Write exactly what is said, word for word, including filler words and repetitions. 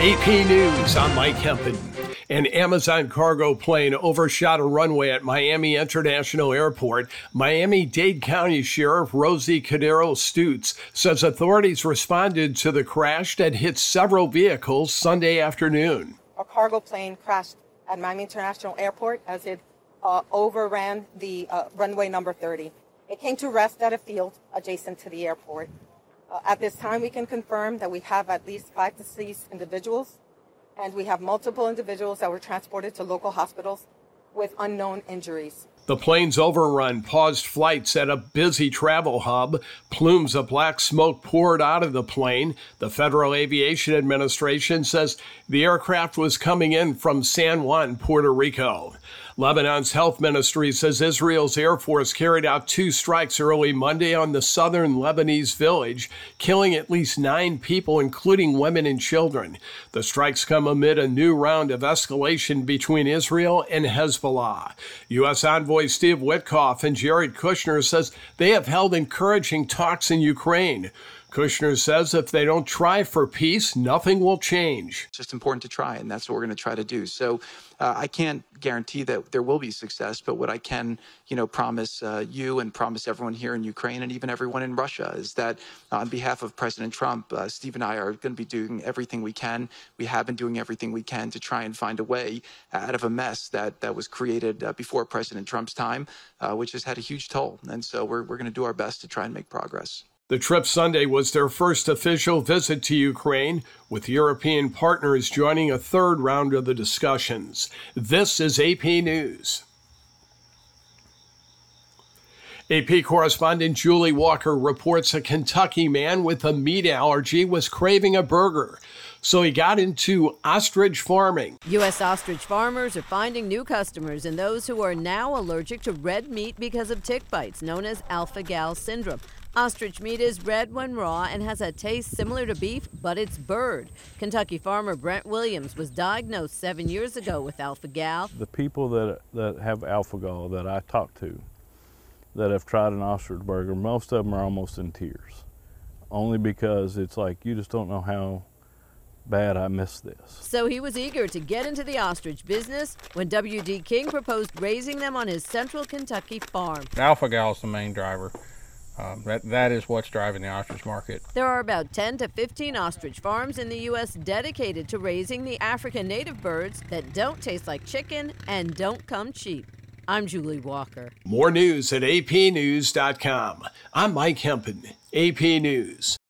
A P News, I'm Mike Hempen. An Amazon cargo plane overshot a runway at Miami International Airport. Miami-Dade County Sheriff Rosie Cordero Stutz says authorities responded to the crash that hit several vehicles Sunday afternoon. A cargo plane crashed at Miami International Airport as it uh, overran the uh, runway number thirty. It came to rest at a field adjacent to the airport. Uh, at this time, we can confirm that we have at least five deceased individuals, and we have multiple individuals that were transported to local hospitals with unknown injuries. The plane's overrun paused flights at a busy travel hub. Plumes of black smoke poured out of the plane. The Federal Aviation Administration says the aircraft was coming in from San Juan, Puerto Rico. Lebanon's health ministry says Israel's Air Force carried out two strikes early Monday on the southern Lebanese village, killing at least nine people, including women and children. The strikes come amid a new round of escalation between Israel and Hezbollah. U S Envoy Steve Witkoff and Jared Kushner says they have held encouraging talks in Ukraine. Kushner says if they don't try for peace, nothing will change. It's just important to try, and that's what we're going to try to do. So uh, I can't guarantee that there will be success, but what I can, you know, promise uh, you and promise everyone here in Ukraine and even everyone in Russia is that uh, on behalf of President Trump, uh, Steve and I are going to be doing everything we can. We have been doing everything we can to try and find a way out of a mess that, that was created uh, before President Trump's time, uh, which has had a huge toll. And so we're, we're going to do our best to try and make progress. The trip Sunday was their first official visit to Ukraine, with European partners joining a third round of the discussions. This is A P News. A P correspondent Julie Walker reports a Kentucky man with a meat allergy was craving a burger, so he got into ostrich farming. U S ostrich farmers are finding new customers in those who are now allergic to red meat because of tick bites, known as alpha-gal syndrome. Ostrich meat is red when raw and has a taste similar to beef, but it's bird. Kentucky farmer Brent Williams was diagnosed seven years ago with alpha-gal. The people that that have alpha-gal that I talk to that have tried an ostrich burger, most of them are almost in tears, only because it's like you just don't know how bad I miss this. So he was eager to get into the ostrich business when W D King proposed raising them on his central Kentucky farm. Alpha-gal is the main driver. Um, that, that is what's driving the ostrich market. There are about ten to fifteen ostrich farms in the U S dedicated to raising the African native birds that don't taste like chicken and don't come cheap. I'm Julie Walker. More news at A P news dot com. I'm Mike Hempen, A P News.